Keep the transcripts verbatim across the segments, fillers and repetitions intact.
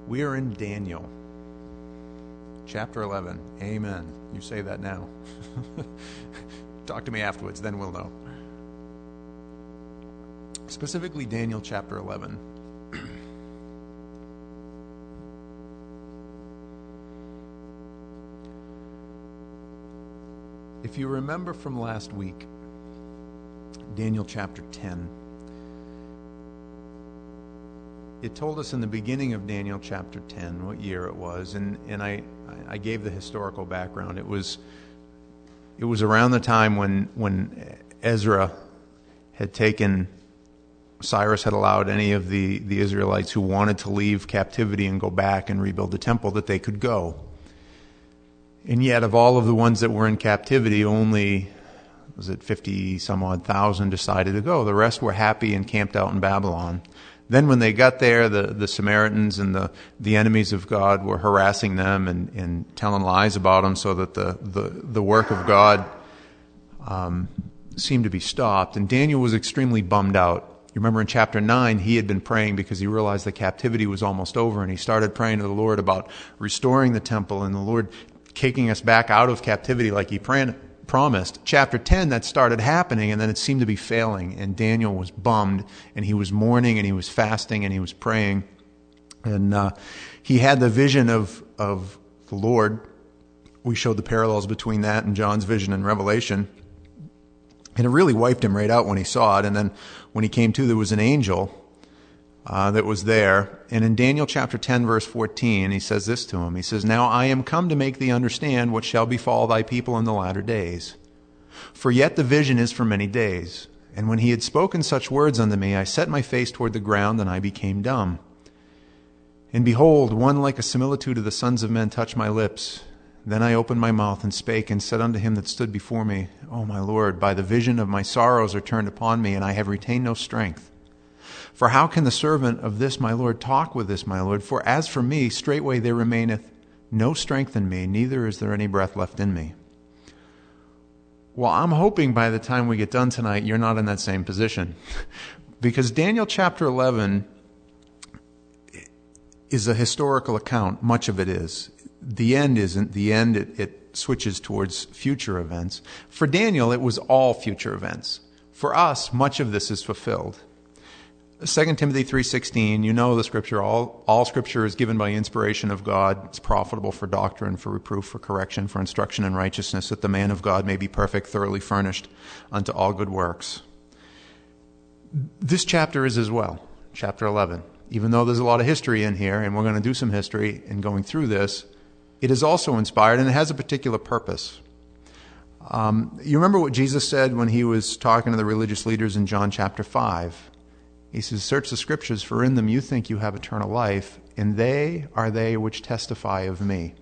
We are in Daniel, chapter eleven. Amen. You say that now. Talk to me afterwards, then we'll know. Specifically, Daniel chapter eleven. If you remember from last week, Daniel chapter ten, it told us in the beginning of Daniel chapter ten what year it was, and, and I, I gave the historical background. It was it was around the time when when Ezra had taken, Cyrus had allowed any of the, the Israelites who wanted to leave captivity and go back and rebuild the temple that they could go. And yet, of all of the ones that were in captivity, only, was it fifty some odd thousand decided to go. The rest were happy and camped out in Babylon. Then when they got there, the, the Samaritans and the, the enemies of God were harassing them and, and telling lies about them so that the, the, the work of God um, seemed to be stopped. And Daniel was extremely bummed out. You remember in chapter nine, he had been praying because he realized the captivity was almost over, and he started praying to the Lord about restoring the temple and the Lord taking us back out of captivity like he pran- promised. Chapter ten, that started happening, and then it seemed to be failing, and Daniel was bummed, and he was mourning, and he was fasting, and he was praying. And uh, he had the vision of, of the Lord. We showed the parallels between that and John's vision in Revelation. And it really wiped him right out when he saw it. And then when he came to, there was an angel uh, that was there. And in Daniel chapter ten, verse fourteen, he says this to him. He says, "Now I am come to make thee understand what shall befall thy people in the latter days. For yet the vision is for many days. And when he had spoken such words unto me, I set my face toward the ground, and I became dumb. And behold, one like a similitude of the sons of men touched my lips. Then I opened my mouth and spake and said unto him that stood before me, O my Lord, by the vision of my sorrows are turned upon me, and I have retained no strength. For how can the servant of this my Lord talk with this my Lord? For as for me, straightway there remaineth no strength in me, neither is there any breath left in me." Well, I'm hoping by the time we get done tonight, you're not in that same position. Because Daniel chapter eleven is a historical account. Much of it is. The end isn't. The end, it, it switches towards future events. For Daniel, it was all future events. For us, much of this is fulfilled. Second Timothy three sixteen, you know the scripture, all, all scripture is given by inspiration of God. It's profitable for doctrine, for reproof, for correction, for instruction in righteousness, that the man of God may be perfect, thoroughly furnished unto all good works. This chapter is as well, chapter eleven. Even though there's a lot of history in here, and we're going to do some history in going through this, it is also inspired, and it has a particular purpose. Um, you remember what Jesus said when he was talking to the religious leaders in John chapter five? He says, "Search the scriptures, for in them you think you have eternal life, and they are they which testify of me."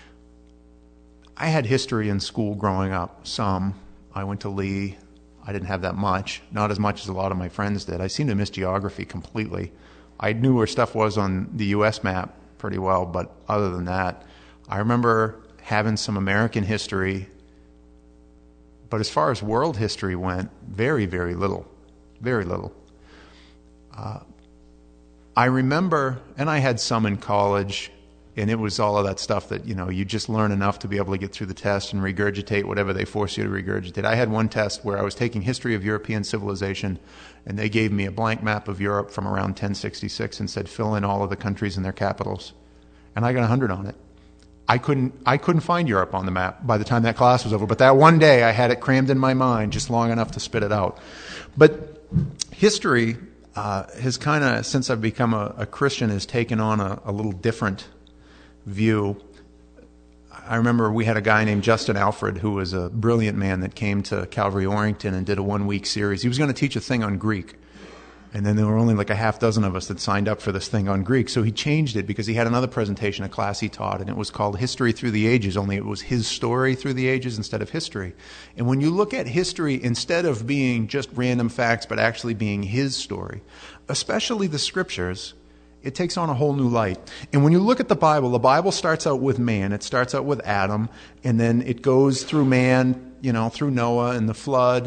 I had history in school growing up, some. I went to Lee. I didn't have that much, not as much as a lot of my friends did. I seemed to miss geography completely. I knew where stuff was on the U S map pretty well, but other than that, I remember having some American history, but as far as world history went, very, very little. Very little. Uh, I remember, and I had some in college, and it was all of that stuff that, you know, you just learn enough to be able to get through the test and regurgitate whatever they force you to regurgitate. I had one test where I was taking history of European civilization, and they gave me a blank map of Europe from around ten sixty-six and said, fill in all of the countries and their capitals. And I got one hundred on it. I couldn't I couldn't find Europe on the map by the time that class was over. But that one day I had it crammed in my mind just long enough to spit it out. But history uh, has kind of, since I've become a, a Christian, has taken on a, a little different view. I remember we had a guy named Justin Alfred who was a brilliant man that came to Calvary Orrington and did a one-week series. He was going to teach a thing on Greek. And then there were only like a half dozen of us that signed up for this thing on Greek. So he changed it because he had another presentation, a class he taught, and it was called History Through the Ages, only it was his story through the ages instead of history. And when you look at history, instead of being just random facts, but actually being his story, especially the scriptures, it takes on a whole new light. And when you look at the Bible, the Bible starts out with man. It starts out with Adam, and then it goes through man, you know, through Noah and the flood.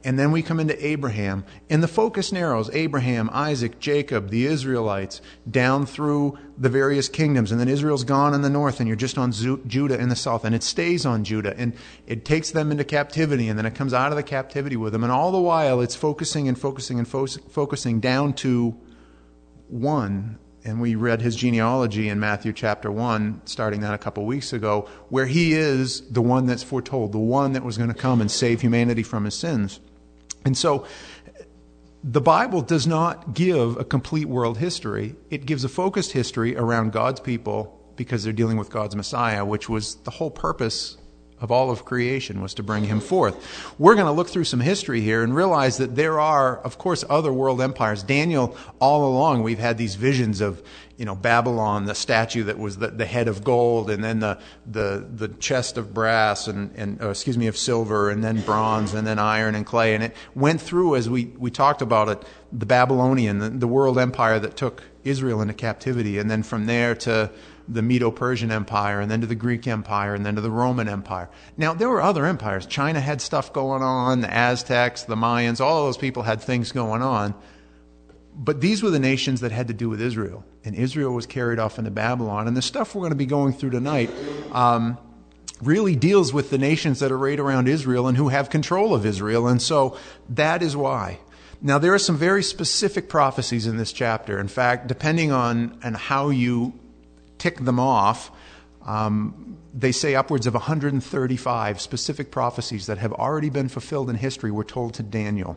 And then we come into Abraham. And the focus narrows. Abraham, Isaac, Jacob, the Israelites, down through the various kingdoms. And then Israel's gone in the north, and you're just on Judah in the south. And it stays on Judah. And it takes them into captivity, and then it comes out of the captivity with them. And all the while, it's focusing and focusing and fo- focusing down to one. And we read his genealogy in Matthew chapter one, starting that a couple weeks ago, where he is the one that's foretold, the one that was going to come and save humanity from his sins. And so the Bible does not give a complete world history. It gives a focused history around God's people because they're dealing with God's Messiah, which was the whole purpose of all of creation, was to bring him forth. We're going to look through some history here and realize that there are, of course, other world empires. Daniel, all along, we've had these visions of, you know, Babylon, the statue that was the, the head of gold, and then the the, the chest of brass, and, and uh, excuse me, of silver, and then bronze, and then iron and clay. And it went through, as we, we talked about it, the Babylonian, the, the world empire that took Israel into captivity, and then from there to the Medo-Persian Empire, and then to the Greek Empire, and then to the Roman Empire. Now, there were other empires. China had stuff going on, the Aztecs, the Mayans, all of those people had things going on. But these were the nations that had to do with Israel. And Israel was carried off into Babylon. And the stuff we're going to be going through tonight um, really deals with the nations that are right around Israel and who have control of Israel. And so that is why. Now, there are some very specific prophecies in this chapter. In fact, depending on, on how you tick them off, um, they say upwards of one hundred thirty-five specific prophecies that have already been fulfilled in history were told to Daniel.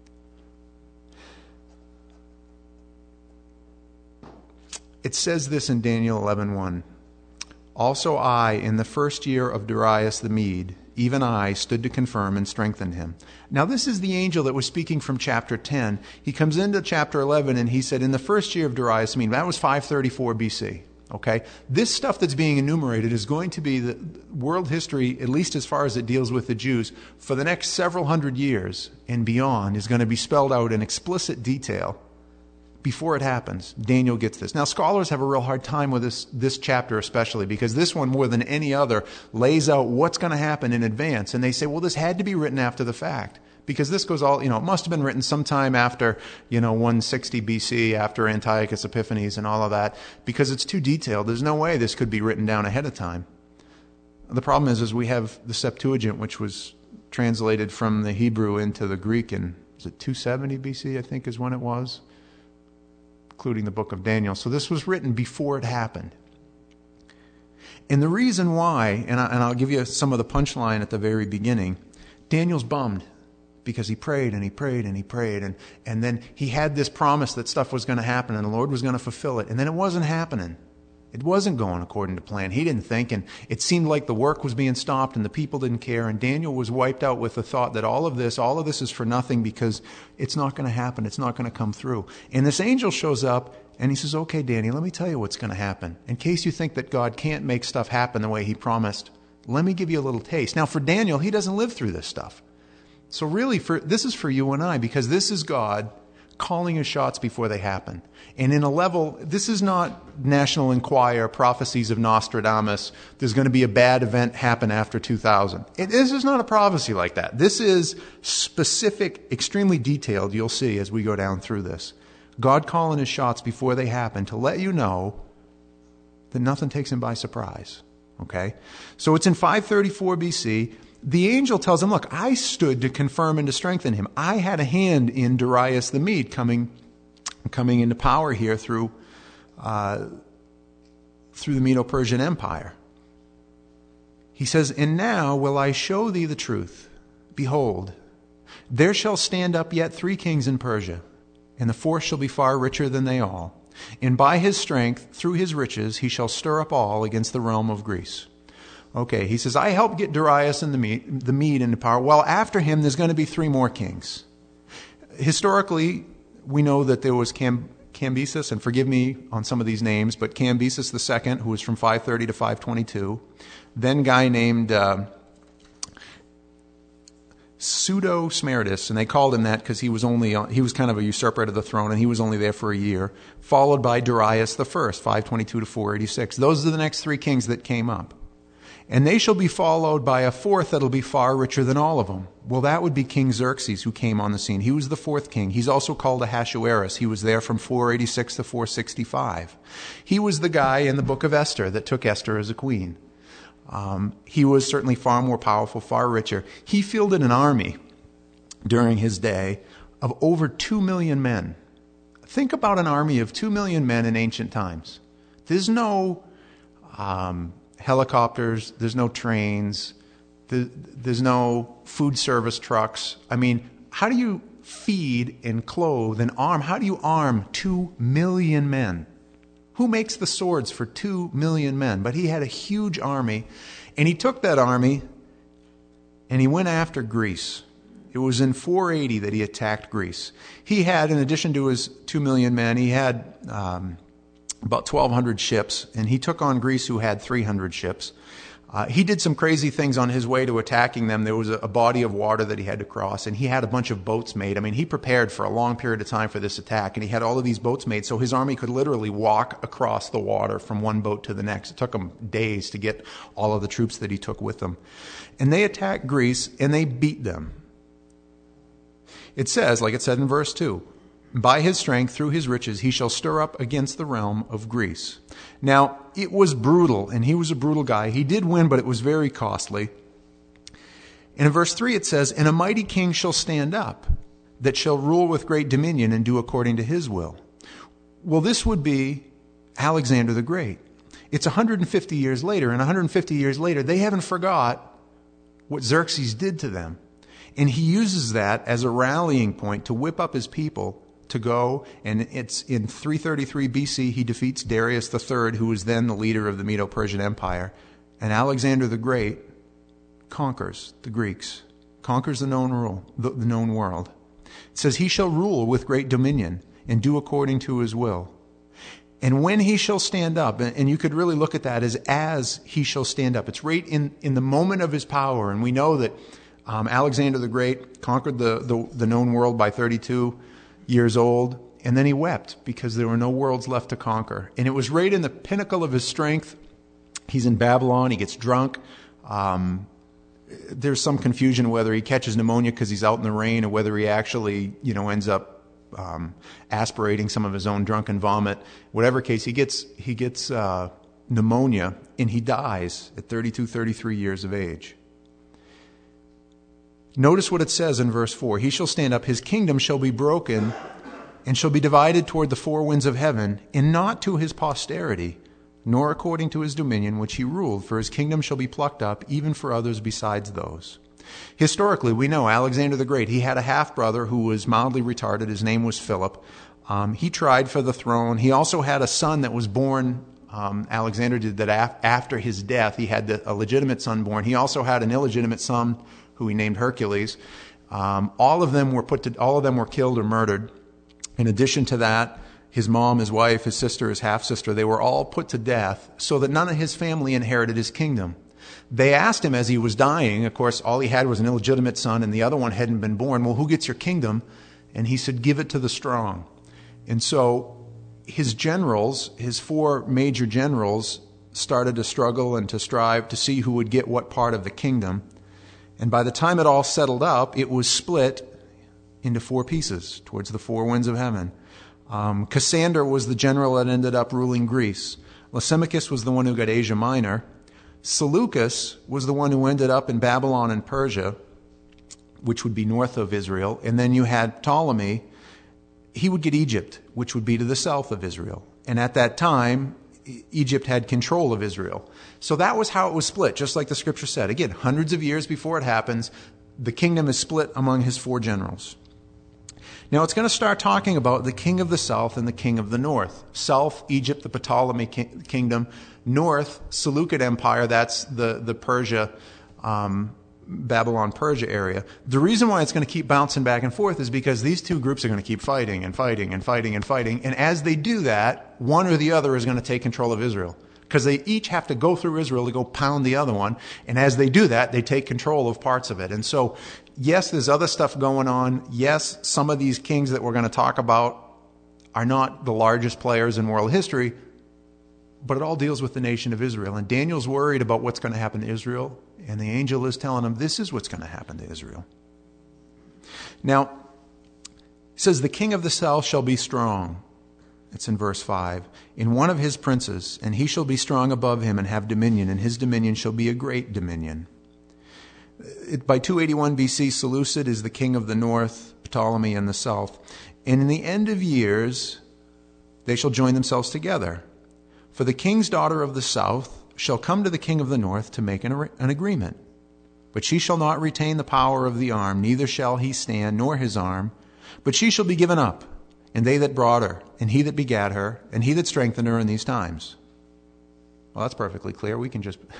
It says this in Daniel eleven one. Also I, in the first year of Darius the Mede, even I stood to confirm and strengthen him. Now this is the angel that was speaking from chapter ten. He comes into chapter eleven and he said, in the first year of Darius the Mede, that was five thirty-four B C. Okay? This stuff that's being enumerated is going to be the world history, at least as far as it deals with the Jews, for the next several hundred years and beyond, is going to be spelled out in explicit detail. Before it happens, Daniel gets this. Now, scholars have a real hard time with this, this chapter especially, because this one, more than any other, lays out what's going to happen in advance. And they say, well, this had to be written after the fact. Because this goes all, you know, it must have been written sometime after, you know, one sixty B C, after Antiochus Epiphanes and all of that, because it's too detailed. There's no way this could be written down ahead of time. The problem is, is we have the Septuagint, which was translated from the Hebrew into the Greek in, is it two seventy B C, I think is when it was? Including the book of Daniel. So this was written before it happened. And the reason why, and, I, and I'll give you some of the punchline at the very beginning, Daniel's bummed because he prayed and he prayed and he prayed. And, and then he had this promise that stuff was going to happen and the Lord was going to fulfill it. And then it wasn't happening. It wasn't going according to plan. He didn't think, and it seemed like the work was being stopped and the people didn't care, and Daniel was wiped out with the thought that all of this, all of this is for nothing because it's not going to happen. It's not going to come through. And this angel shows up and he says, okay, Daniel, let me tell you what's going to happen. In case you think that God can't make stuff happen the way he promised, let me give you a little taste. Now for Daniel, he doesn't live through this stuff. So really, for this is for you and I, because this is God calling his shots before they happen. And in a level, this is not National Enquirer, prophecies of Nostradamus, there's going to be a bad event happen after two thousand. It, this is not a prophecy like that. This is specific, extremely detailed, you'll see as we go down through this. God calling his shots before they happen to let you know that nothing takes him by surprise. Okay? So it's in five thirty-four B C. The angel tells him, look, I stood to confirm and to strengthen him. I had a hand in Darius the Mede coming, coming into power here through, uh, through the Medo-Persian Empire. He says, and now will I show thee the truth. Behold, there shall stand up yet three kings in Persia, and the fourth shall be far richer than they all. And by his strength, through his riches, he shall stir up all against the realm of Greece. Okay, he says, I helped get Darius and the Mede, the Mede into power. Well, after him, there's going to be three more kings. Historically, we know that there was Cam, Cambyses, and forgive me on some of these names, but Cambyses the Second, who was from five thirty to five twenty-two. Then a guy named uh, Pseudo-Smerdis, and they called him that because he was only he was kind of a usurper to the throne, and he was only there for a year. Followed by Darius the First, five twenty-two to four eighty-six. Those are the next three kings that came up. And they shall be followed by a fourth that'll be far richer than all of them. Well, that would be King Xerxes, who came on the scene. He was the fourth king. He's also called Ahasuerus. He was there from four eighty-six to four sixty-five. He was the guy in the book of Esther that took Esther as a queen. Um, he was certainly far more powerful, far richer. He fielded an army during his day of over two million men. Think about an army of two million men in ancient times. There's no um, helicopters, there's no trains, there, there's no food service trucks. I mean, how do you feed and clothe and arm? How do you arm two million men? Who makes the swords for two million men? But he had a huge army, and he took that army and he went after Greece. It was in four eighty that he attacked Greece. He had, in addition to his two million men, he had um, about twelve hundred ships, and he took on Greece, who had three hundred ships. Uh, he did some crazy things on his way to attacking them. There was a, a body of water that he had to cross, and he had a bunch of boats made. I mean, he prepared for a long period of time for this attack, and he had all of these boats made so his army could literally walk across the water from one boat to the next. It took him days to get all of the troops that he took with them. And they attacked Greece, and they beat them. It says, like it said in verse two, by his strength, through his riches, he shall stir up against the realm of Greece. Now, it was brutal, and he was a brutal guy. He did win, but it was very costly. And in verse three it says, and a mighty king shall stand up, that shall rule with great dominion and do according to his will. Well, this would be Alexander the Great. It's one hundred fifty years later, and one hundred fifty years later, they haven't forgot what Xerxes did to them. And he uses that as a rallying point to whip up his people to go, and it's in three thirty-three B C, he defeats Darius the Third, who was then the leader of the Medo-Persian Empire. And Alexander the Great conquers the Greeks, conquers the known rule, the, the known world. It says, he shall rule with great dominion and do according to his will. And when he shall stand up, and, and you could really look at that as as he shall stand up. It's right in, in the moment of his power. And we know that um, Alexander the Great conquered the, the, the known world by thirty-two years old, and then he wept because there were no worlds left to conquer. And it was right in the pinnacle of his strength. He's in Babylon, he gets drunk. Um, there's some confusion whether he catches pneumonia because he's out in the rain or whether he actually, you know, ends up um, aspirating some of his own drunken vomit. Whatever case, he gets he gets uh, pneumonia, and he dies at thirty-two, thirty-three years of age. Notice what it says in verse four. He shall stand up, his kingdom shall be broken, and shall be divided toward the four winds of heaven, and not to his posterity, nor according to his dominion which he ruled, for his kingdom shall be plucked up, even for others besides those. Historically, we know Alexander the Great, he had a half-brother who was mildly retarded. His name was Philip. Um, he tried for the throne. He also had a son that was born, um, Alexander did that af- after his death. He had the, a legitimate son born. He also had an illegitimate son who he named Hercules. Um, all of them were put to, all of them were killed or murdered. In addition to that, his mom, his wife, his sister, his half-sister, they were all put to death so that none of his family inherited his kingdom. They asked him as he was dying, of course, all he had was an illegitimate son and the other one hadn't been born. Well, who gets your kingdom? And he said, give it to the strong. And so his generals, his four major generals, started to struggle and to strive to see who would get what part of the kingdom. And by the time it all settled up, it was split into four pieces towards the four winds of heaven. Um, Cassander was the general that ended up ruling Greece. Lysimachus was the one who got Asia Minor. Seleucus was the one who ended up in Babylon and Persia, which would be north of Israel. And then you had Ptolemy. He would get Egypt, which would be to the south of Israel. And at that time, Egypt had control of Israel. So that was how it was split, just like the scripture said. Again, hundreds of years before it happens, the kingdom is split among his four generals. Now it's going to start talking about the king of the south and the king of the north. South, Egypt, the Ptolemy kingdom. North, Seleucid Empire, that's the, the Persia, um, Babylon, Persia area. The reason why it's going to keep bouncing back and forth is because these two groups are going to keep fighting and fighting and fighting and fighting. And as they do that, one or the other is going to take control of Israel. Because they each have to go through Israel to go pound the other one. And as they do that, they take control of parts of it. And so, yes, there's other stuff going on. Yes, some of these kings that we're going to talk about are not the largest players in world history. but it all deals with the nation of Israel. And Daniel's worried about what's going to happen to Israel, and the angel is telling him this is what's going to happen to Israel. Now, it says, the king of the south shall be strong. It's in verse five. In one of his princes, and he shall be strong above him and have dominion, and his dominion shall be a great dominion. It, by two eighty-one B C, Seleucid is the king of the north, Ptolemy in the south. And in the end of years, they shall join themselves together. For the king's daughter of the south shall come to the king of the north to make an, an agreement. But she shall not retain the power of the arm, neither shall he stand, nor his arm. But she shall be given up, and they that brought her, and he that begat her, and he that strengthened her in these times. Well, that's perfectly clear. We can just...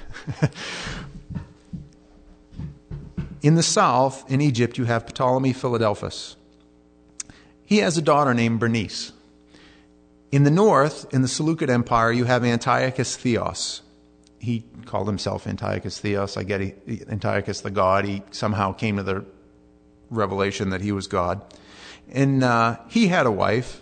In the south, in Egypt, you have Ptolemy Philadelphus. He has a daughter named Bernice. In the north, in the Seleucid Empire, you have Antiochus Theos. He called himself Antiochus Theos. I get he, Antiochus the god. He somehow came to the revelation that he was God. And uh, he had a wife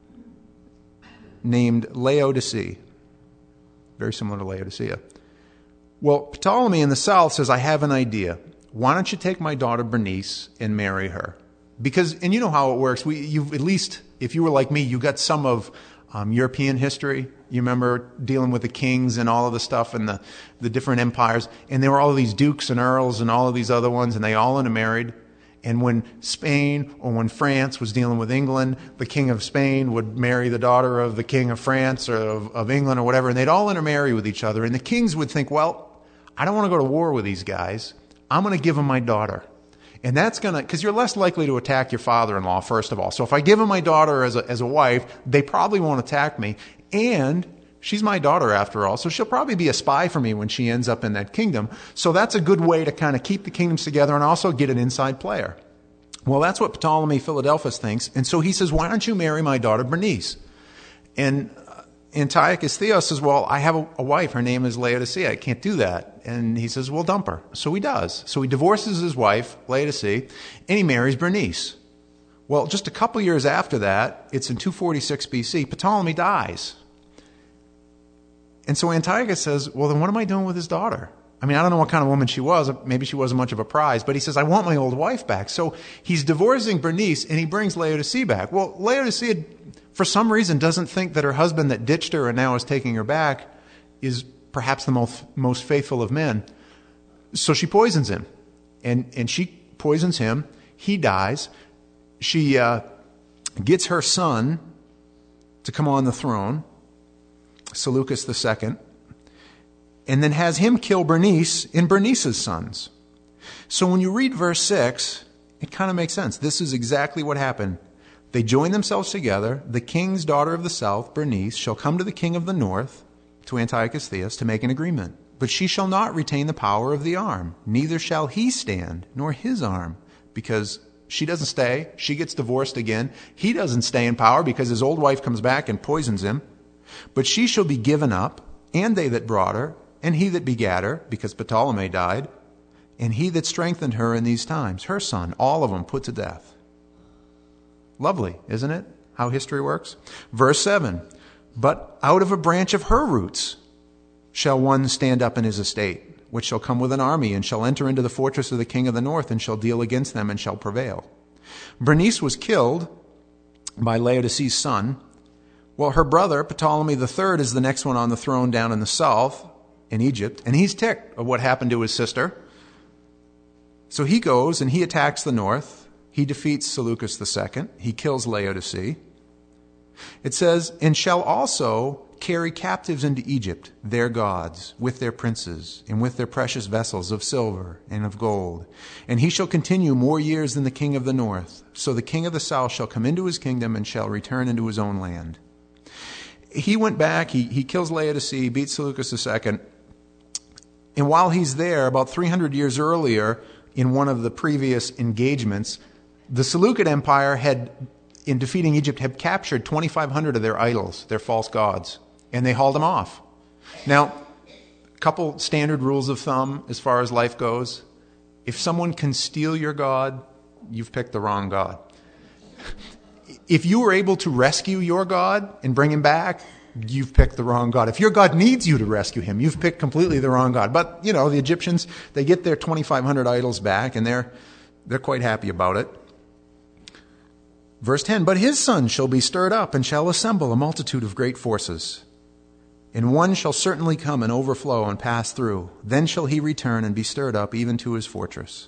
named Laodicea. Very similar to Laodicea. Well, Ptolemy in the south says, I have an idea. Why don't you take my daughter Bernice and marry her? Because, and you know how it works. We, you've at least, if you were like me, you got some of um, European history. You remember dealing with the kings and all of the stuff and the, the different empires. And there were all of these dukes and earls and all of these other ones, and they all intermarried. And when Spain or when France was dealing with England, the king of Spain would marry the daughter of the king of France or of, of England or whatever, and they'd all intermarry with each other. And the kings would think, well, I don't want to go to war with these guys. I'm going to give them my daughter. And that's going to, because you're less likely to attack your father-in-law, first of all. So if I give them my daughter as a, as a wife, they probably won't attack me. And she's my daughter after all, so she'll probably be a spy for me when she ends up in that kingdom. So that's a good way to kind of keep the kingdoms together and also get an inside player. Well, that's what Ptolemy Philadelphus thinks. And so he says, why don't you marry my daughter Bernice? And Antiochus Theos says, well, I have a, a wife. Her name is Laodicea. I can't do that. And he says, well, dump her. So he does. So he divorces his wife, Laodicea, and he marries Bernice. Well, just a couple years after that, it's in two forty-six B C, Ptolemy dies. And so Antiochus says, well, then what am I doing with his daughter? I mean, I don't know what kind of woman she was. Maybe she wasn't much of a prize. But he says, I want my old wife back. So he's divorcing Bernice, and he brings Laodicea back. Well, Laodicea, for some reason, doesn't think that her husband that ditched her and now is taking her back is perhaps the most, most faithful of men. So she poisons him. And, and she poisons him. He dies. She uh, gets her son to come on the throne, Seleucus the Second, and then has him kill Bernice and Bernice's sons. So when you read verse six, it kind of makes sense. This is exactly what happened. They join themselves together. The king's daughter of the south, Bernice, shall come to the king of the north, to Antiochus Theos, to make an agreement. But she shall not retain the power of the arm, neither shall he stand, nor his arm, because she doesn't stay. She gets divorced again. He doesn't stay in power because his old wife comes back and poisons him. But she shall be given up, and they that brought her, and he that begat her, because Ptolemy died, and he that strengthened her in these times, her son, all of them put to death. Lovely, isn't it? How history works. Verse seven, but out of a branch of her roots shall one stand up in his estate, which shall come with an army, and shall enter into the fortress of the king of the north, and shall deal against them, and shall prevail. Bernice was killed by Laodicea's son. Well, her brother, Ptolemy the Third, is the next one on the throne down in the south, in Egypt, and he's ticked of what happened to his sister. So he goes and he attacks the north. He defeats Seleucus the Second. He kills Laodicea. It says, and shall also carry captives into Egypt, their gods, with their princes, and with their precious vessels of silver and of gold. And he shall continue more years than the king of the north. So the king of the south shall come into his kingdom and shall return into his own land. He went back, he, he kills Laodicea, beats Seleucus the Second. And while he's there, about three hundred years earlier, in one of the previous engagements, the Seleucid Empire had, in defeating Egypt, had captured twenty-five hundred of their idols, their false gods, and they hauled them off. Now, a couple standard rules of thumb as far as life goes. If someone can steal your God, you've picked the wrong God. If you were able to rescue your God and bring him back, you've picked the wrong God. If your God needs you to rescue him, you've picked completely the wrong God. But, you know, the Egyptians, they get their twenty-five hundred idols back, and they're they're quite happy about it. Verse ten, but his son shall be stirred up and shall assemble a multitude of great forces. And one shall certainly come and overflow and pass through. Then shall he return and be stirred up even to his fortress.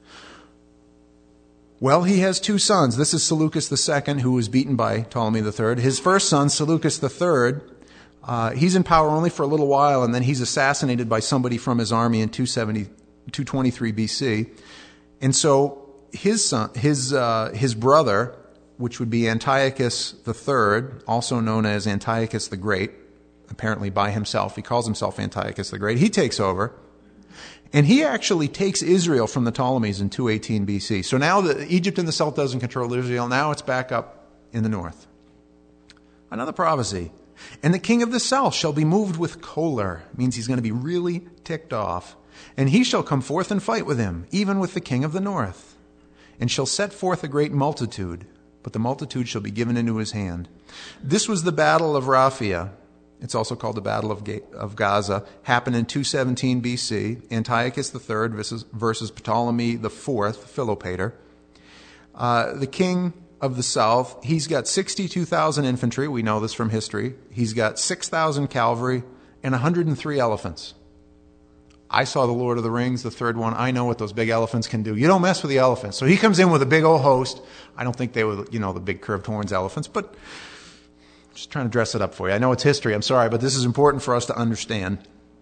Well, he has two sons. This is Seleucus the Second, who was beaten by Ptolemy the Third. His first son, Seleucus the Third, uh, he's in power only for a little while, and then he's assassinated by somebody from his army in two seventy, two twenty-three B C. And so his son, his uh, his brother, which would be Antiochus the Third, also known as Antiochus the Great, apparently by himself, he calls himself Antiochus the Great, he takes over. And he actually takes Israel from the Ptolemies in two eighteen B C. So now the, Egypt in the south doesn't control Israel. Now it's back up in the north. Another prophecy. And the king of the south shall be moved with choler. It means he's going to be really ticked off. And he shall come forth and fight with him, even with the king of the north. And shall set forth a great multitude, but the multitude shall be given into his hand. This was the battle of Raphia. It's also called the Battle of, Ga- of Gaza. Happened in two seventeen B C. Antiochus the Third versus, versus Ptolemy the Fourth, Philopator. Uh, the king of the south, he's got sixty-two thousand infantry. We know this from history. He's got six thousand cavalry and one hundred three elephants. I saw the Lord of the Rings, the third one. I know what those big elephants can do. You don't mess with the elephants. So he comes in with a big old host. I don't think they were, you know, the big curved horns elephants, but just trying to dress it up for you. I know it's history. I'm sorry, but this is important for us to understand.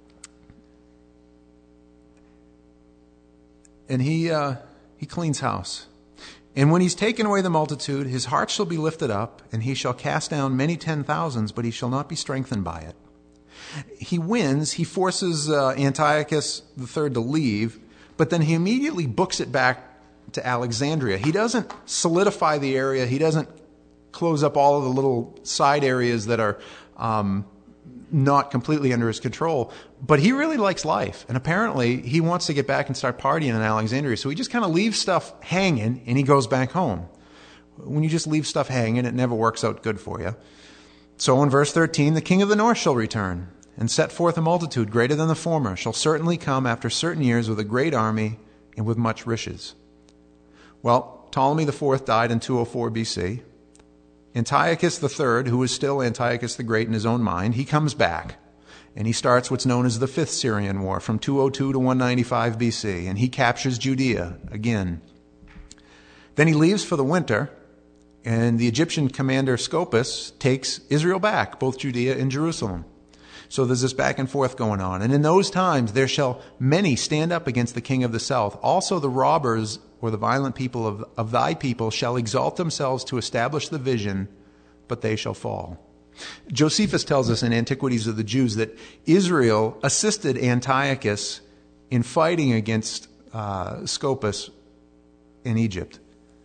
And he uh, he cleans house. And when he's taken away the multitude, his heart shall be lifted up, and he shall cast down many ten thousands, but he shall not be strengthened by it. He wins. He forces uh, Antiochus the Third to leave, but then he immediately books it back to Alexandria. He doesn't solidify the area. He doesn't close up all of the little side areas that are um, not completely under his control. But he really likes life. And apparently he wants to get back and start partying in Alexandria. So he just kind of leaves stuff hanging and he goes back home. When you just leave stuff hanging, it never works out good for you. So in verse thirteen, the king of the north shall return and set forth a multitude greater than the former, shall certainly come after certain years with a great army and with much riches. Well, Ptolemy the Fourth died in two oh four B C. Antiochus the Third, who is still Antiochus the Great in his own mind, he comes back. And he starts what's known as the Fifth Syrian War from two oh two to one ninety-five B C. And he captures Judea again. Then he leaves for the winter. And the Egyptian commander Scopas takes Israel back, both Judea and Jerusalem. So there's this back and forth going on. And in those times there shall many stand up against the king of the south. Also the robbers or the violent people of, of thy people shall exalt themselves to establish the vision, but they shall fall. Josephus tells us in Antiquities of the Jews that Israel assisted Antiochus in fighting against uh, Scopas in Egypt.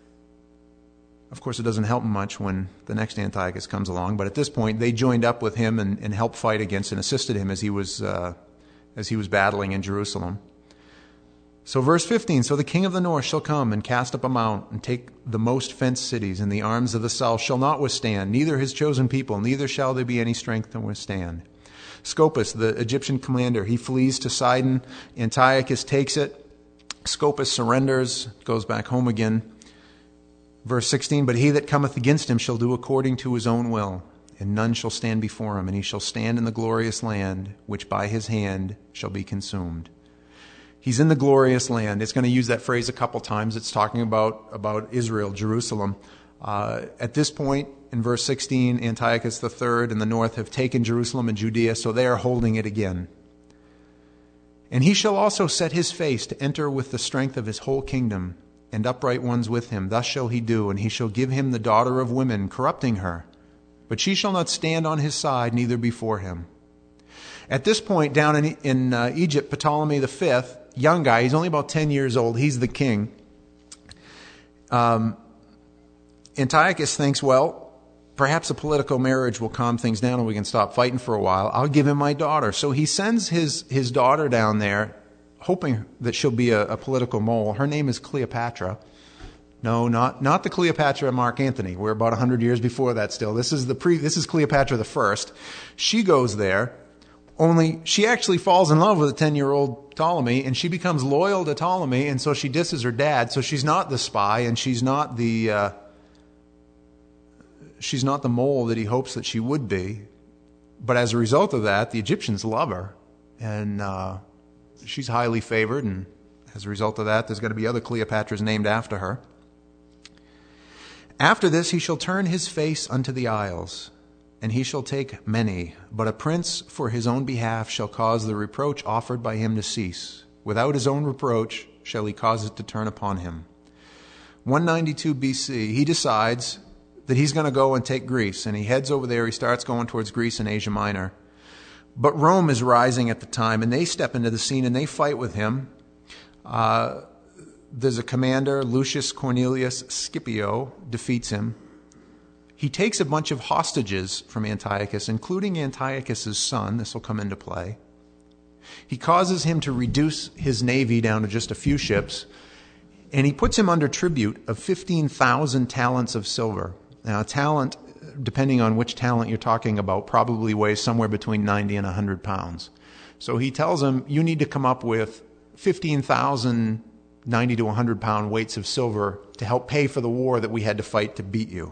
Of course, it doesn't help much when the next Antiochus comes along, but at this point they joined up with him and, and helped fight against and assisted him as he was uh, as he was battling in Jerusalem. So verse fifteen, so the king of the north shall come and cast up a mount and take the most fenced cities, and the arms of the south shall not withstand, neither his chosen people, neither shall there be any strength to withstand. Scopas, the Egyptian commander, he flees to Sidon. Antiochus takes it. Scopas surrenders, goes back home again. Verse sixteen, but he that cometh against him shall do according to his own will, and none shall stand before him, and he shall stand in the glorious land, which by his hand shall be consumed. He's in the glorious land. It's going to use that phrase a couple times. It's talking about, about Israel, Jerusalem. Uh, at this point, in verse sixteen, Antiochus the Third and the north have taken Jerusalem and Judea, so they are holding it again. And he shall also set his face to enter with the strength of his whole kingdom, and upright ones with him. Thus shall he do, and he shall give him the daughter of women, corrupting her. But she shall not stand on his side, neither before him. At this point, down in, in uh, Egypt, Ptolemy the Fifth, young guy, he's only about ten years old, he's the king. Um, Antiochus thinks, well, perhaps a political marriage will calm things down and we can stop fighting for a while. I'll give him my daughter. So he sends his, his daughter down there, hoping that she'll be a, a political mole. Her name is Cleopatra. No, not not the Cleopatra Mark Antony. We're about one hundred years before that still. This is the pre. This is Cleopatra the First. She goes there, only she actually falls in love with a ten-year-old Ptolemy, and she becomes loyal to Ptolemy, and so she disses her dad. So she's not the spy, and she's not the uh, she's not the mole that he hopes that she would be. But as a result of that, the Egyptians love her, and uh, she's highly favored, and as a result of that, there's going to be other Cleopatras named after her. After this, he shall turn his face unto the isles, and he shall take many. But a prince for his own behalf shall cause the reproach offered by him to cease. Without his own reproach shall he cause it to turn upon him. one ninety-two B C, he decides that he's going to go and take Greece, and he heads over there. He starts going towards Greece and Asia Minor. But Rome is rising at the time, and they step into the scene, and they fight with him. Uh... There's a commander, Lucius Cornelius Scipio, defeats him. He takes a bunch of hostages from Antiochus, including Antiochus's son. This will come into play. He causes him to reduce his navy down to just a few ships, and he puts him under tribute of fifteen thousand talents of silver. Now, a talent, depending on which talent you're talking about, probably weighs somewhere between ninety and one hundred pounds. So he tells him, you need to come up with fifteen thousand ninety to one hundred pound weights of silver to help pay for the war that we had to fight to beat you.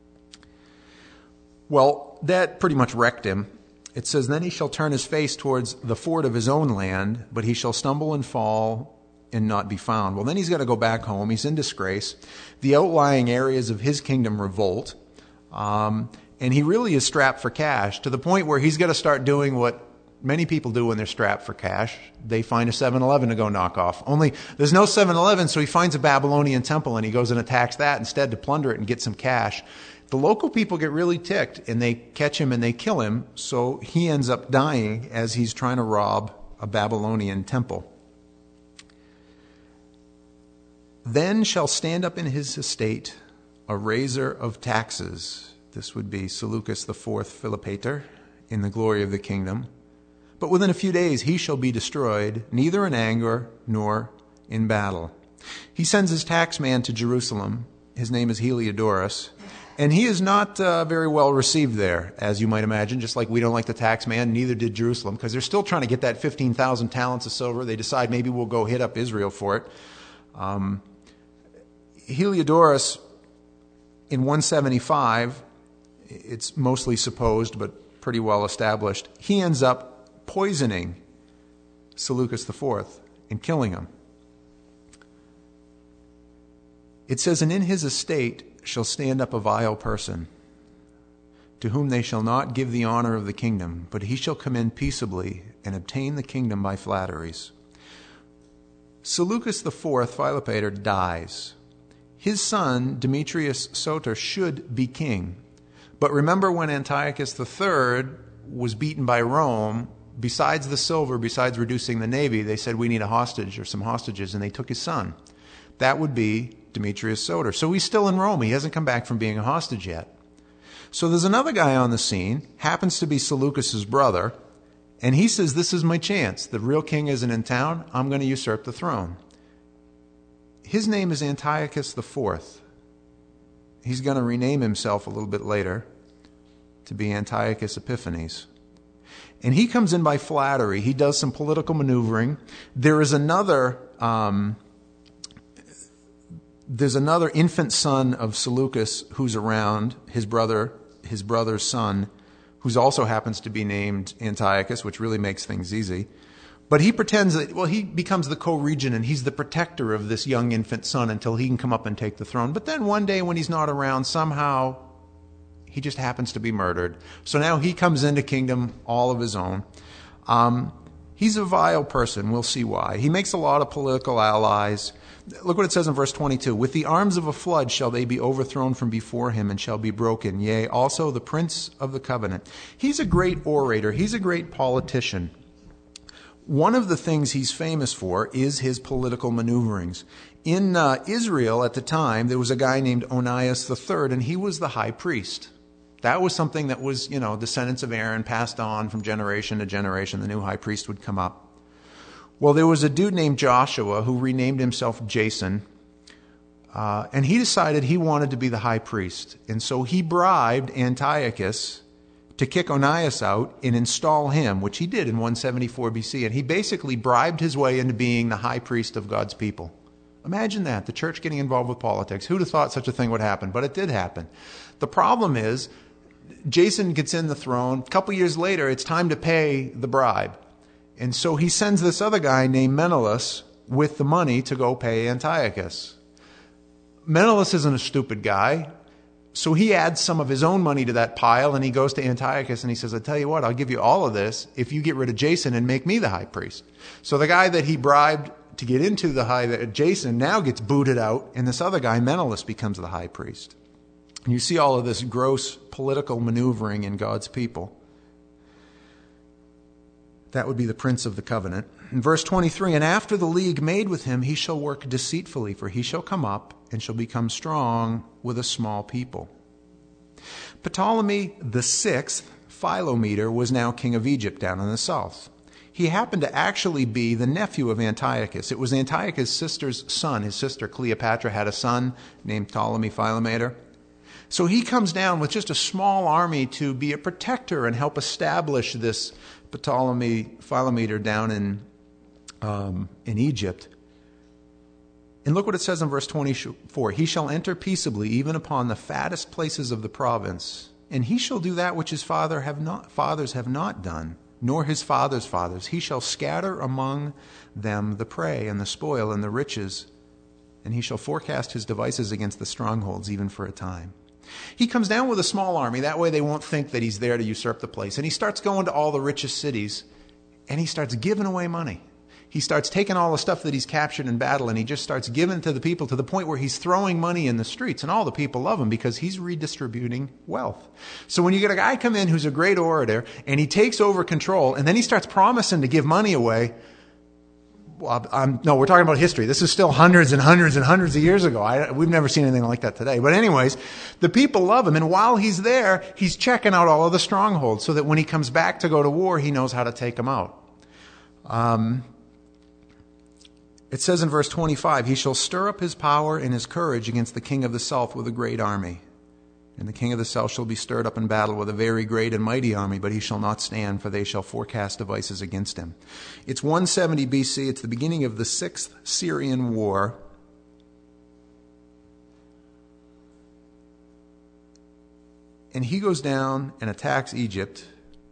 Well, that pretty much wrecked him. It says, then he shall turn his face towards the fort of his own land, but he shall stumble and fall and not be found. Well, then he's got to go back home. He's in disgrace. The outlying areas of his kingdom revolt. Um, and he really is strapped for cash to the point where he's got to start doing what many people do when they're strapped for cash. They find a seven eleven to go knock off. Only there's no seven eleven, so he finds a Babylonian temple and he goes and attacks that instead to plunder it and get some cash. The local people get really ticked and they catch him and they kill him, so he ends up dying as he's trying to rob a Babylonian temple. Then shall stand up in his estate a raiser of taxes. This would be Seleucus the Fourth Philopator in the glory of the kingdom. But within a few days he shall be destroyed, neither in anger nor in battle. He sends his taxman to Jerusalem. His name is Heliodorus. And he is not uh, very well received there, as you might imagine. Just like we don't like the taxman, neither did Jerusalem, because they're still trying to get that fifteen thousand talents of silver. They decide maybe we'll go hit up Israel for it. Um, Heliodorus, in one seventy-five, it's mostly supposed, but pretty well established, he ends up poisoning Seleucus the Fourth and killing him. It says, and in his estate shall stand up a vile person, to whom they shall not give the honor of the kingdom, but he shall come in peaceably and obtain the kingdom by flatteries. Seleucus the Fourth, Philopator, dies. His son, Demetrius Soter, should be king. But remember when Antiochus the Third was beaten by Rome, besides the silver, besides reducing the navy, they said, we need a hostage or some hostages, and they took his son. That would be Demetrius Soter. So he's still in Rome. He hasn't come back from being a hostage yet. So there's another guy on the scene, happens to be Seleucus's brother, and he says, this is my chance. The real king isn't in town. I'm going to usurp the throne. His name is Antiochus the Fourth. He's going to rename himself a little bit later to be Antiochus Epiphanes. And he comes in by flattery. He does some political maneuvering. There is another, um, there's another infant son of Seleucus who's around, his brother, his brother's son, who also happens to be named Antiochus, which really makes things easy. But he pretends that, well, he becomes the co-regent and he's the protector of this young infant son until he can come up and take the throne. But then one day when he's not around, somehow he just happens to be murdered. So now he comes into kingdom all of his own. Um, he's a vile person. We'll see why. He makes a lot of political allies. Look what it says in verse twenty-two. With the arms of a flood shall they be overthrown from before him and shall be broken. Yea, also the prince of the covenant. He's a great orator. He's a great politician. One of the things he's famous for is his political maneuverings. In uh, Israel at the time, there was a guy named Onias the Third, and he was the high priest. That was something that was, you know, descendants of Aaron passed on from generation to generation. The new high priest would come up. Well, there was a dude named Joshua who renamed himself Jason. Uh, and he decided he wanted to be the high priest. And so he bribed Antiochus to kick Onias out and install him, which he did in one seventy-four B C. And he basically bribed his way into being the high priest of God's people. Imagine that, the church getting involved with politics. Who'd have thought such a thing would happen? But it did happen. The problem is, Jason gets in the throne. A couple years later, it's time to pay the bribe. And so he sends this other guy named Menelaus with the money to go pay Antiochus. Menelaus isn't a stupid guy, so he adds some of his own money to that pile, and he goes to Antiochus and he says, I tell you what, I'll give you all of this if you get rid of Jason and make me the high priest. So the guy that he bribed to get into the high, Jason, now gets booted out, and this other guy, Menelaus, becomes the high priest. And you see all of this gross political maneuvering in God's people. That would be the prince of the covenant. In verse twenty-three, and after the league made with him, he shall work deceitfully, for he shall come up and shall become strong with a small people. Ptolemy the sixth, Philometor, was now king of Egypt down in the south. He happened to actually be the nephew of Antiochus. It was Antiochus' sister's son. His sister Cleopatra had a son named Ptolemy Philometor. So he comes down with just a small army to be a protector and help establish this Ptolemy Philometor down in um, in Egypt. And look what it says in verse twenty-four. He shall enter peaceably even upon the fattest places of the province, and he shall do that which his father have not, fathers have not done, nor his father's fathers. He shall scatter among them the prey and the spoil and the riches, and he shall forecast his devices against the strongholds even for a time. He comes down with a small army. That way they won't think that he's there to usurp the place. And he starts going to all the richest cities, and he starts giving away money. He starts taking all the stuff that he's captured in battle, and he just starts giving to the people to the point where he's throwing money in the streets, and all the people love him because he's redistributing wealth. So when you get a guy come in who's a great orator, and he takes over control, and then he starts promising to give money away, well, I'm, no, we're talking about history. This is still hundreds and hundreds and hundreds of years ago. I, we've never seen anything like that today. But anyways, the people love him. And while he's there, he's checking out all of the strongholds so that when he comes back to go to war, he knows how to take them out. Um, it says in verse twenty-five, he shall stir up his power and his courage against the king of the south with a great army. And the king of the south shall be stirred up in battle with a very great and mighty army, but he shall not stand, for they shall forecast devices against him. It's one seventy B C. It's the beginning of the sixth Syrian war. And he goes down and attacks Egypt.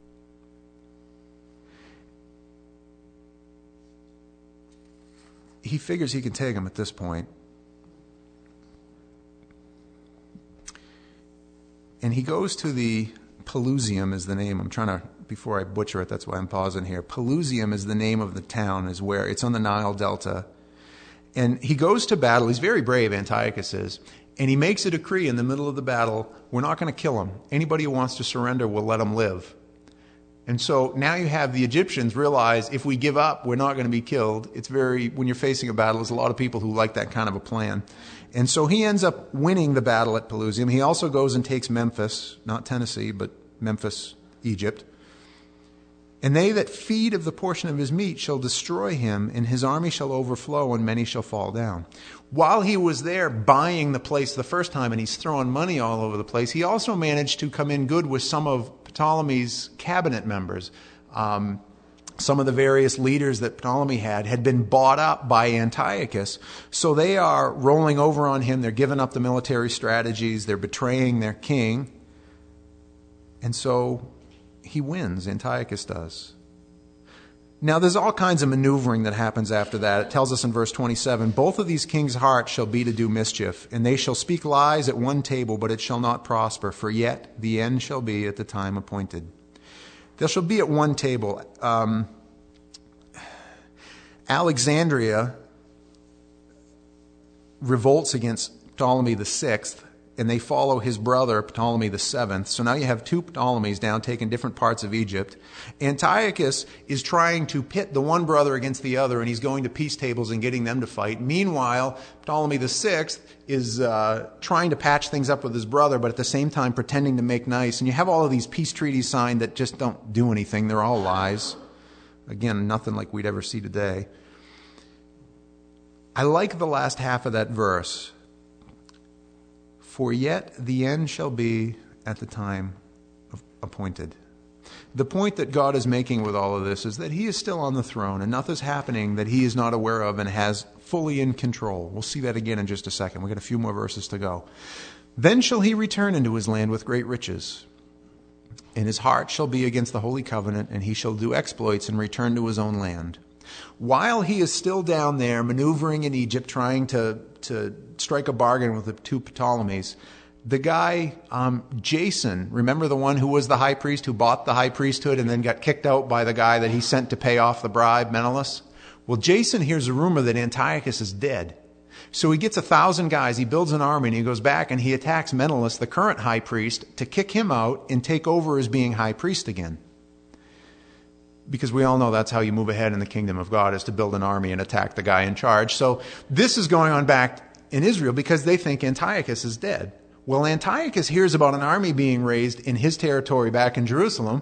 He figures he can take them at this point. And he goes to the Pelusium is the name. I'm trying to, before I butcher it, that's why I'm pausing here. Pelusium is the name of the town, is where it's on the Nile Delta. And he goes to battle. He's very brave, Antiochus is. And he makes a decree in the middle of the battle, we're not going to kill him. Anybody who wants to surrender, we'll let him live. And so now you have the Egyptians realize if we give up, we're not going to be killed. It's very, when you're facing a battle, there's a lot of people who like that kind of a plan. And so he ends up winning the battle at Pelusium. He also goes and takes Memphis, not Tennessee, but Memphis, Egypt. And they that feed of the portion of his meat shall destroy him, and his army shall overflow, and many shall fall down. While he was there buying the place the first time, and he's throwing money all over the place, he also managed to come in good with some of Ptolemy's cabinet members. Um, some of the various leaders that Ptolemy had had been bought up by Antiochus. So they are rolling over on him. They're giving up the military strategies. They're betraying their king. And so he wins. Antiochus does. Now there's all kinds of maneuvering that happens after that. It tells us in verse twenty-seven, both of these kings' hearts shall be to do mischief, and they shall speak lies at one table, but it shall not prosper, for yet the end shall be at the time appointed. They shall be at one table. Um, Alexandria revolts against Ptolemy the sixth, and they follow his brother, Ptolemy the seventh. So now you have two Ptolemies down taking different parts of Egypt. Antiochus is trying to pit the one brother against the other, and he's going to peace tables and getting them to fight. Meanwhile, Ptolemy the sixth is uh, trying to patch things up with his brother, but at the same time pretending to make nice. And you have all of these peace treaties signed that just don't do anything. They're all lies. Again, nothing like we'd ever see today. I like the last half of that verse. For yet the end shall be at the time appointed. The point that God is making with all of this is that he is still on the throne and nothing's happening that he is not aware of and has fully in control. We'll see that again in just a second. We've got a few more verses to go. Then shall he return into his land with great riches. And his heart shall be against the holy covenant, and he shall do exploits and return to his own land. While he is still down there maneuvering in Egypt, trying to, to strike a bargain with the two Ptolemies, the guy, um, Jason, remember the one who was the high priest, who bought the high priesthood and then got kicked out by the guy that he sent to pay off the bribe, Menelaus? Well, Jason hears a rumor that Antiochus is dead. So he gets a thousand guys, he builds an army, and he goes back and he attacks Menelaus, the current high priest, to kick him out and take over as being high priest again. Because we all know that's how you move ahead in the kingdom of God, is to build an army and attack the guy in charge. So this is going on back in Israel because they think Antiochus is dead. Well, Antiochus hears about an army being raised in his territory back in Jerusalem.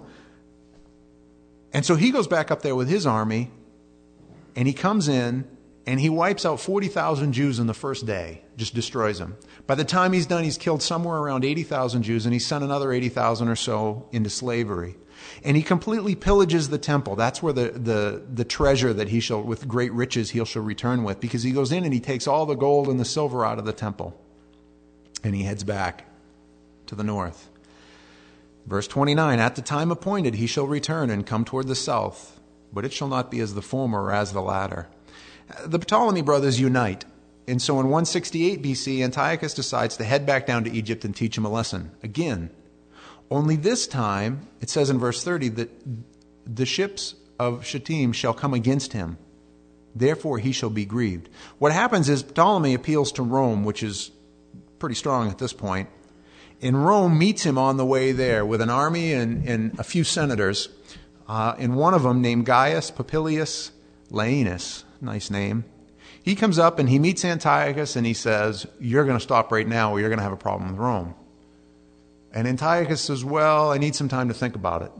And so he goes back up there with his army, and he comes in, and he wipes out forty thousand Jews in the first day, just destroys them. By the time he's done, he's killed somewhere around eighty thousand Jews, and he sent another eighty thousand or so into slavery. And he completely pillages the temple. That's where the, the, the treasure that he shall, with great riches, he shall return with, because he goes in and he takes all the gold and the silver out of the temple. And he heads back to the north. Verse twenty-nine, at the time appointed he shall return and come toward the south, but it shall not be as the former or as the latter. The Ptolemy brothers unite. And so in one sixty-eight B C, Antiochus decides to head back down to Egypt and teach him a lesson again. Only this time, it says in verse thirty, that the ships of Shittim shall come against him. Therefore he shall be grieved. What happens is Ptolemy appeals to Rome, which is pretty strong at this point. And Rome meets him on the way there with an army and, and a few senators. Uh, and one of them, named Gaius Popilius Laenas, nice name, he comes up and he meets Antiochus and he says, you're going to stop right now or you're going to have a problem with Rome. And Antiochus says, well, I need some time to think about it.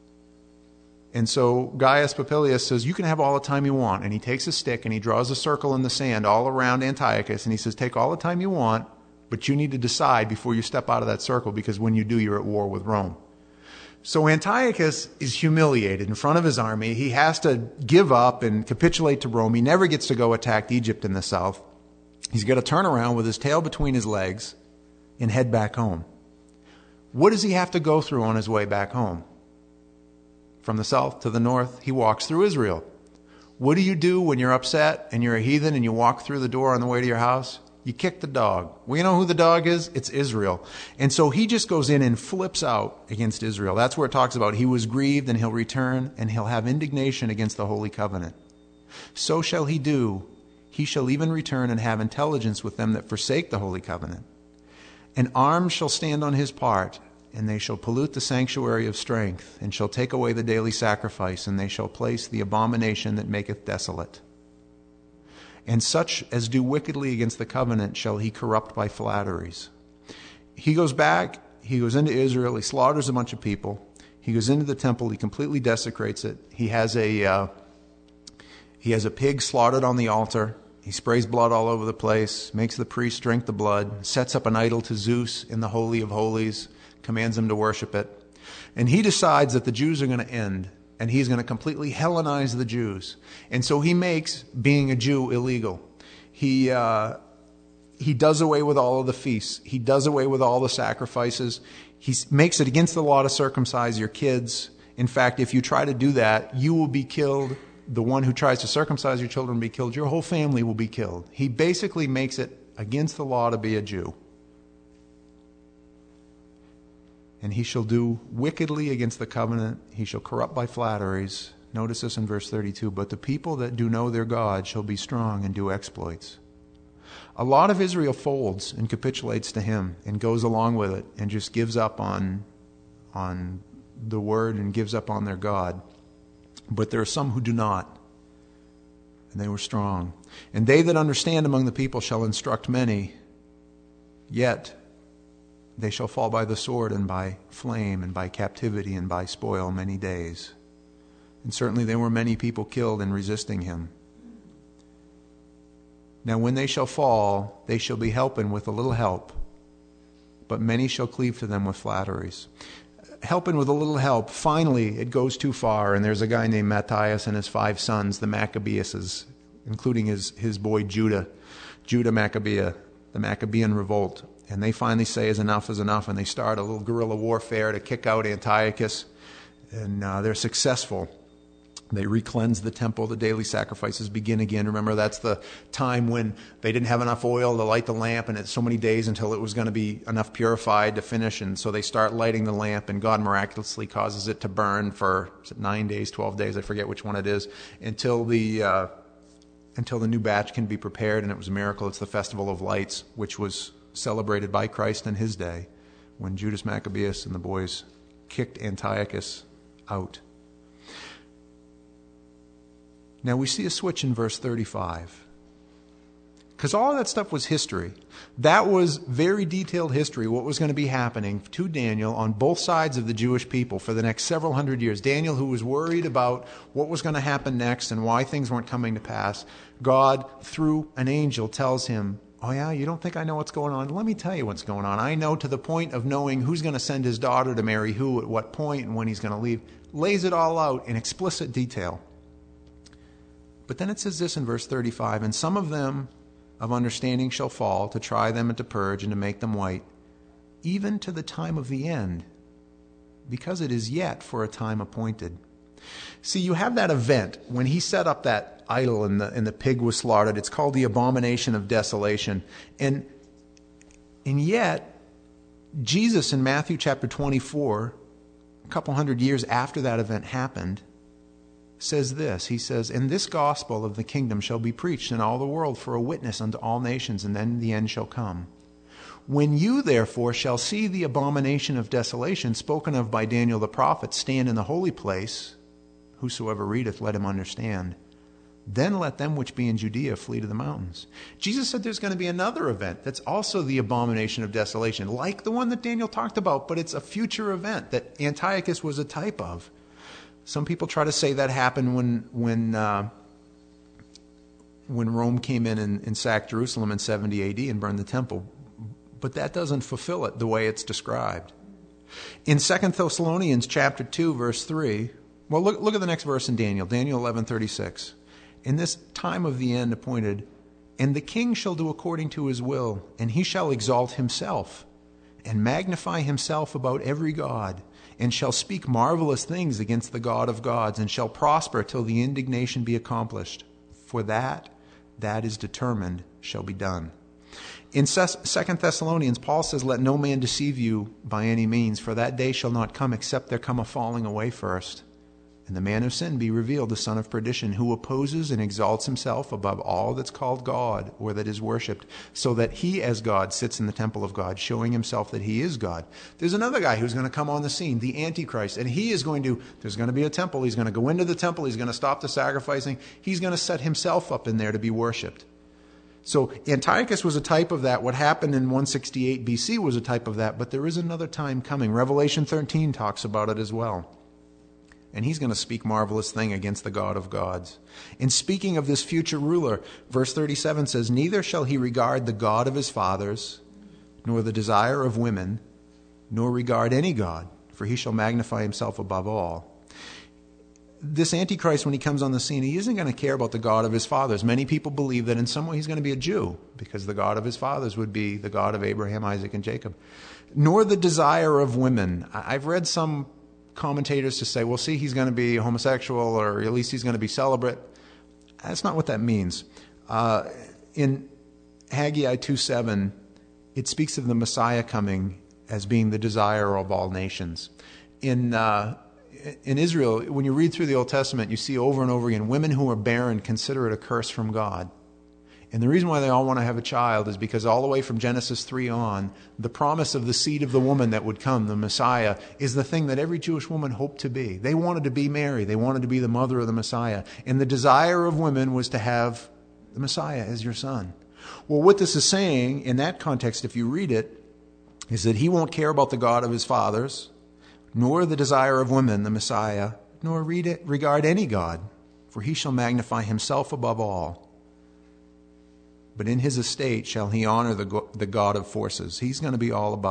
And so Gaius Popilius says, you can have all the time you want. And he takes a stick and he draws a circle in the sand all around Antiochus. And he says, take all the time you want, but you need to decide before you step out of that circle, because when you do, you're at war with Rome. So Antiochus is humiliated in front of his army. He has to give up and capitulate to Rome. He never gets to go attack Egypt in the south. He's got to turn around with his tail between his legs and head back home. What does he have to go through on his way back home? From the south to the north, he walks through Israel. What do you do when you're upset and you're a heathen and you walk through the door on the way to your house? You kick the dog. Well, you know who the dog is? It's Israel. And so he just goes in and flips out against Israel. That's where it talks about he was grieved and he'll return and he'll have indignation against the holy covenant. So shall he do. He shall even return and have intelligence with them that forsake the holy covenant. And arms shall stand on his part, and they shall pollute the sanctuary of strength, and shall take away the daily sacrifice, and they shall place the abomination that maketh desolate. And such as do wickedly against the covenant shall he corrupt by flatteries. He goes back, he goes into Israel, he slaughters a bunch of people, he goes into the temple, he completely desecrates it. He has a uh, he has a pig slaughtered on the altar. He sprays blood all over the place, makes the priest drink the blood, sets up an idol to Zeus in the Holy of Holies, commands them to worship it. And he decides that the Jews are going to end, and he's going to completely Hellenize the Jews. And so he makes being a Jew illegal. He uh, he does away with all of the feasts. He does away with all the sacrifices. He makes it against the law to circumcise your kids. In fact, if you try to do that, you will be killed. The one who tries to circumcise your children will be killed. Your whole family will be killed. He basically makes it against the law to be a Jew. And he shall do wickedly against the covenant. He shall corrupt by flatteries. Notice this in verse thirty-two. But the people that do know their God shall be strong and do exploits. A lot of Israel folds and capitulates to him and goes along with it and just gives up on, on the word and gives up on their God. But there are some who do not. And they were strong. And they that understand among the people shall instruct many. Yet they shall fall by the sword and by flame and by captivity and by spoil many days. And certainly there were many people killed in resisting him. Now when they shall fall, they shall be helping with a little help. but many shall cleave to them with flatteries. Helping with a little help, finally it goes too far, and there's a guy named Matthias and his five sons, the Maccabees, including his, his boy Judah, Judah Maccabea, the Maccabean revolt. And they finally say is enough is enough, and they start a little guerrilla warfare to kick out Antiochus, and uh, they're successful. They re-cleanse the temple. The daily sacrifices begin again. Remember, that's the time when they didn't have enough oil to light the lamp, and it's so many days until it was going to be enough purified to finish. And so they start lighting the lamp, and God miraculously causes it to burn for is it nine days, twelve days, I forget which one it is, until the uh, until the new batch can be prepared. And it was a miracle. It's the Festival of Lights, which was celebrated by Christ in his day, when Judas Maccabeus and the boys kicked Antiochus out. Now we see a switch in verse thirty-five. Because all of that stuff was history. That was very detailed history, what was going to be happening to Daniel on both sides of the Jewish people for the next several hundred years. Daniel, who was worried about what was going to happen next and why things weren't coming to pass, God, through an angel, tells him, oh yeah, you don't think I know what's going on? Let me tell you what's going on. I know to the point of knowing who's going to send his daughter to marry who, at what point, and when he's going to leave. Lays it all out in explicit detail. But then it says this in verse thirty-five, and some of them of understanding shall fall, to try them and to purge and to make them white, even to the time of the end, because it is yet for a time appointed. See, you have that event when he set up that idol and the, and the pig was slaughtered. It's called the abomination of desolation. And, and yet, Jesus in Matthew chapter twenty-four, a couple hundred years after that event happened, says this. He says, and this gospel of the kingdom shall be preached in all the world for a witness unto all nations, and then the end shall come. When you therefore shall see the abomination of desolation spoken of by Daniel the prophet stand in the holy place, whosoever readeth, let him understand. Then let them which be in Judea flee to the mountains. Jesus said there's going to be another event that's also the abomination of desolation, like the one that Daniel talked about, but it's a future event that Antiochus was a type of. Some people try to say that happened when when uh, when Rome came in and, and sacked Jerusalem in seventy A D and burned the temple. But that doesn't fulfill it the way it's described. In Second Thessalonians chapter two, verse three, well, look, look at the next verse in Daniel, Daniel eleven thirty-six. In this time of the end appointed, and the king shall do according to his will, and he shall exalt himself, and magnify himself about every god, and shall speak marvelous things against the God of gods, and shall prosper till the indignation be accomplished. For that, that is determined, shall be done. In Second Thessalonians, Paul says, let no man deceive you by any means, for that day shall not come except there come a falling away first, and the man of sin be revealed, the son of perdition, who opposes and exalts himself above all that's called God or that is worshipped, so that he as God sits in the temple of God, showing himself that he is God. There's another guy who's going to come on the scene, the Antichrist, and he is going to, there's going to be a temple, he's going to go into the temple, he's going to stop the sacrificing, he's going to set himself up in there to be worshipped. So Antiochus was a type of that. What happened in one sixty-eight B C was a type of that, but there is another time coming. Revelation thirteen talks about it as well. And he's going to speak marvelous thing against the God of gods. In speaking of this future ruler, verse thirty-seven says, neither shall he regard the God of his fathers, nor the desire of women, nor regard any God, for he shall magnify himself above all. This Antichrist, when he comes on the scene, he isn't going to care about the God of his fathers. Many people believe that in some way he's going to be a Jew, because the God of his fathers would be the God of Abraham, Isaac, and Jacob. Nor the desire of women. I've read some commentators to say, well, see, he's going to be homosexual, or at least he's going to be celibate. That's not what that means. Uh, in Haggai two seven, it speaks of the Messiah coming as being the desire of all nations. In uh, in Israel, when you read through the Old Testament, you see over and over again, women who are barren consider it a curse from God. And the reason why they all want to have a child is because all the way from Genesis three on, the promise of the seed of the woman that would come, the Messiah, is the thing that every Jewish woman hoped to be. They wanted to be Mary. They wanted to be the mother of the Messiah. And the desire of women was to have the Messiah as your son. Well, what this is saying in that context, if you read it, is that he won't care about the God of his fathers, nor the desire of women, the Messiah, nor read it, regard any God, for he shall magnify himself above all. But in his estate shall he honor the, the God of forces. He's going to be all about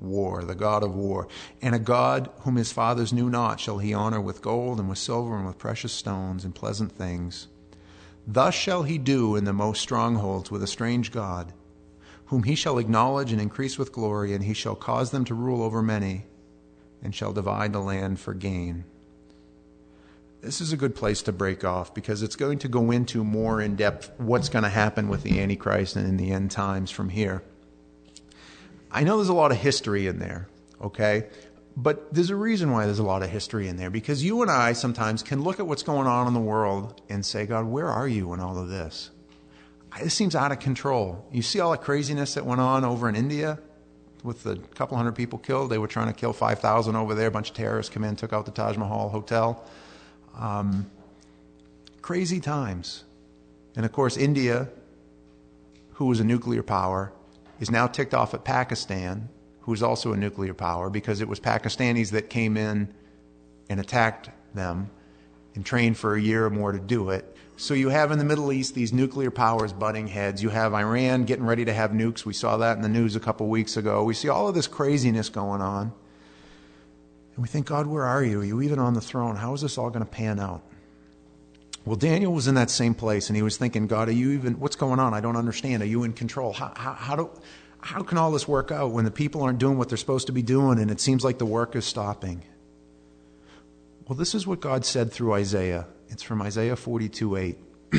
war, the God of war. And a God whom his fathers knew not shall he honor with gold and with silver and with precious stones and pleasant things. Thus shall he do in the most strongholds with a strange God, whom he shall acknowledge and increase with glory, and he shall cause them to rule over many, and shall divide the land for gain. This is a good place to break off, because it's going to go into more in depth what's going to happen with the Antichrist and in the end times from here. I know there's a lot of history in there, okay? But there's a reason why there's a lot of history in there, because you and I sometimes can look at what's going on in the world and say, God, where are you in all of this? This seems out of control. You see all the craziness that went on over in India with the couple hundred people killed. They were trying to kill five thousand over there. A bunch of terrorists come in, took out the Taj Mahal Hotel. Um, crazy times. And of course, India, who was a nuclear power, is now ticked off at Pakistan, who's also a nuclear power, because it was Pakistanis that came in and attacked them and trained for a year or more to do it. So you have in the Middle East these nuclear powers butting heads. You have Iran getting ready to have nukes. We saw that in the news a couple weeks ago. We see all of this craziness going on. And we think, God, where are you? Are you even on the throne? How is this all going to pan out? Well, Daniel was in that same place, and he was thinking, God, are you even, what's going on? I don't understand. Are you in control? How, how, how do... How can all this work out when the people aren't doing what they're supposed to be doing and it seems like the work is stopping? Well, this is what God said through Isaiah. It's from Isaiah forty-two eight.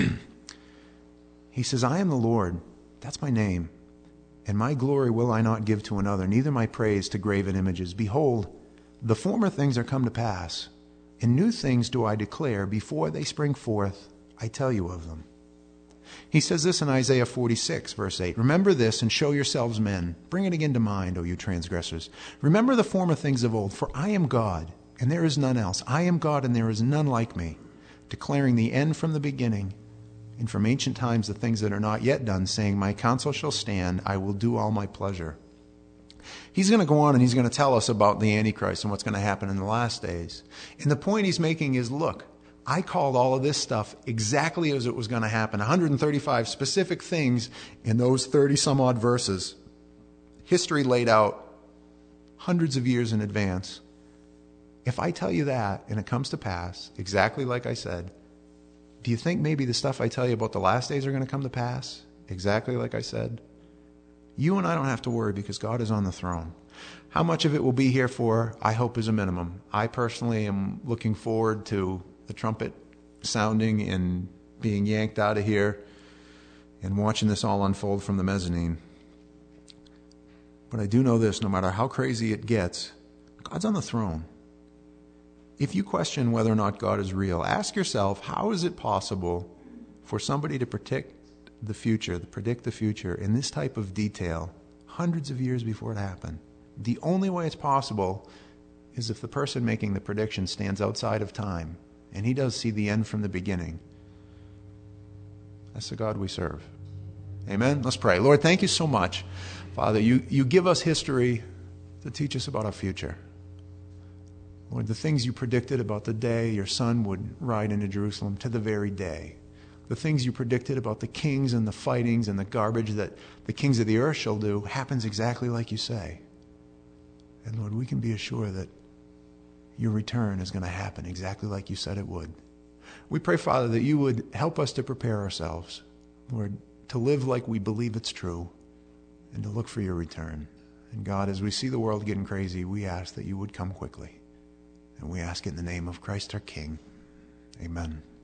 He says, I am the Lord, that's my name, and my glory will I not give to another, neither my praise to graven images. Behold, the former things are come to pass, and new things do I declare. Before they spring forth, I tell you of them. He says this in Isaiah forty-six, verse eight. Remember this and show yourselves men. Bring it again to mind, O you transgressors. Remember the former things of old, for I am God, and there is none else. I am God, and there is none like me, declaring the end from the beginning, and from ancient times the things that are not yet done, saying, my counsel shall stand, I will do all my pleasure. He's going to go on and he's going to tell us about the Antichrist and what's going to happen in the last days. And the point he's making is, look, I called all of this stuff exactly as it was going to happen. one hundred thirty-five specific things in those thirty some odd verses. History laid out hundreds of years in advance. If I tell you that and it comes to pass, exactly like I said, do you think maybe the stuff I tell you about the last days are going to come to pass? Exactly like I said? You and I don't have to worry because God is on the throne. How much of it will be here for, I hope, is a minimum. I personally am looking forward to the trumpet sounding and being yanked out of here and watching this all unfold from the mezzanine. But I do know this, no matter how crazy it gets, God's on the throne. If you question whether or not God is real, ask yourself, how is it possible for somebody to predict the future, to predict the future in this type of detail hundreds of years before it happened? The only way it's possible is if the person making the prediction stands outside of time. And he does see the end from the beginning. That's the God we serve. Amen? Let's pray. Lord, thank you so much. Father, you, you give us history to teach us about our future. Lord, the things you predicted about the day your son would ride into Jerusalem to the very day. The things you predicted about the kings and the fightings and the garbage that the kings of the earth shall do happens exactly like you say. And Lord, we can be assured that your return is going to happen exactly like you said it would. We pray, Father, that you would help us to prepare ourselves, Lord, to live like we believe it's true and to look for your return. And God, as we see the world getting crazy, we ask that you would come quickly. And we ask it in the name of Christ our King. Amen.